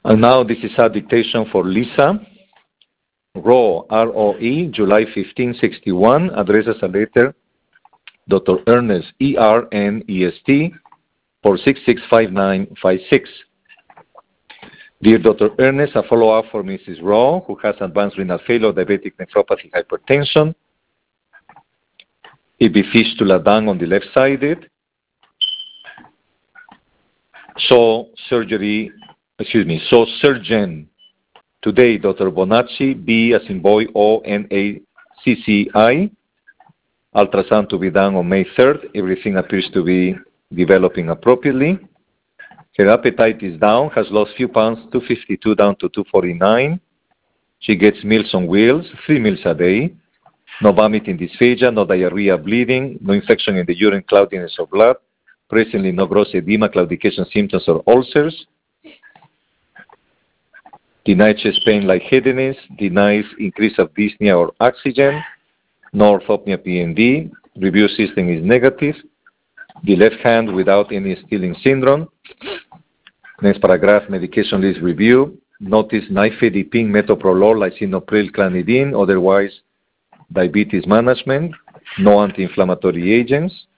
And now this is a dictation for Lisa. Roe, R-O-E, July 1561, addresses a letter, Dr. Ernest, E-R-N-E-S-T, for 665956. Dear Dr. Ernest, a follow-up for Mrs. Rowe, who has advanced renal failure, diabetic nephropathy, hypertension, EB fistula done on the left-sided. So surgeon today, Dr. Bonacci, B as in boy, O-N-A-C-C-I. Ultrasound to be done on May 3rd. Everything appears to be developing appropriately. Her appetite is down, has lost few pounds, 252 down to 249. She gets meals on wheels, 3 meals a day. No vomiting, dysphagia, no diarrhea, bleeding, no infection in the urine, cloudiness of blood. Presently, no gross edema, claudication symptoms, or ulcers. Denied chest pain, lightheadedness. Denies increase of dyspnea or oxygen. No orthopnea, PND. Review system is negative. The left hand without any stealing syndrome. Next paragraph, medication list review. Notice nifedipine, metoprolol, lisinopril, clonidine, otherwise diabetes management. No anti-inflammatory agents.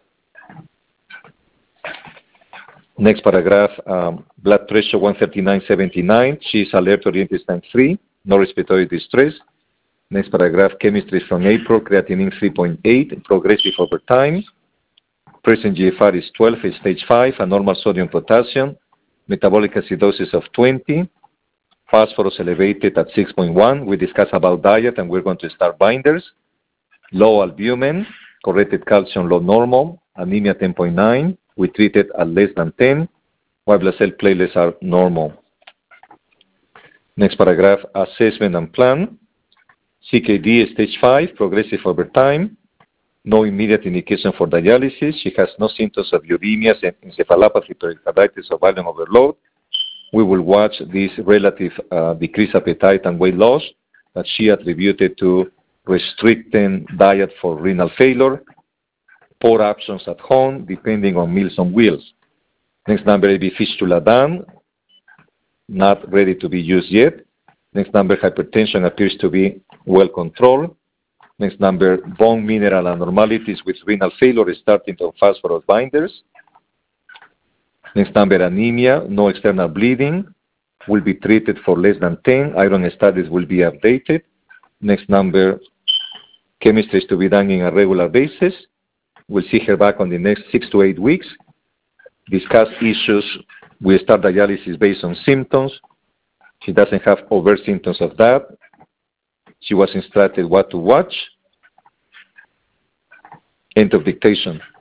Next paragraph, blood pressure 139/79. She is alert, oriented, stand 3. No respiratory distress. Next paragraph, chemistry from April, creatinine 3.8, progressive over time. Present GFR is 12, is stage 5, a normal sodium potassium. Metabolic acidosis of 20. Phosphorus elevated at 6.1. We discussed about diet and we're going to start binders. Low albumin, corrected calcium low normal, anemia 10.9. We treated at less than 10. White blood cell platelets are normal. Next paragraph, assessment and plan. CKD is stage 5, progressive over time. No immediate indication for dialysis. She has no symptoms of uremias and encephalopathy, pericarditis, or volume overload. We will watch this relative decreased appetite and weight loss that she attributed to restricting diet for renal failure, poor options at home, depending on meals on wheels. Next number, AB fistula done, not ready to be used yet. Next number, hypertension appears to be well controlled. Next number, bone mineral abnormalities with renal failure starting to phosphorus binders. Next number, anemia, no external bleeding, will be treated for less than 10. Iron studies will be updated. Next number, chemistry is to be done on a regular basis. We'll see her back on the next 6 to 8 weeks. Discuss issues. We start dialysis based on symptoms. She doesn't have overt symptoms of that. She was instructed what to watch. End of dictation.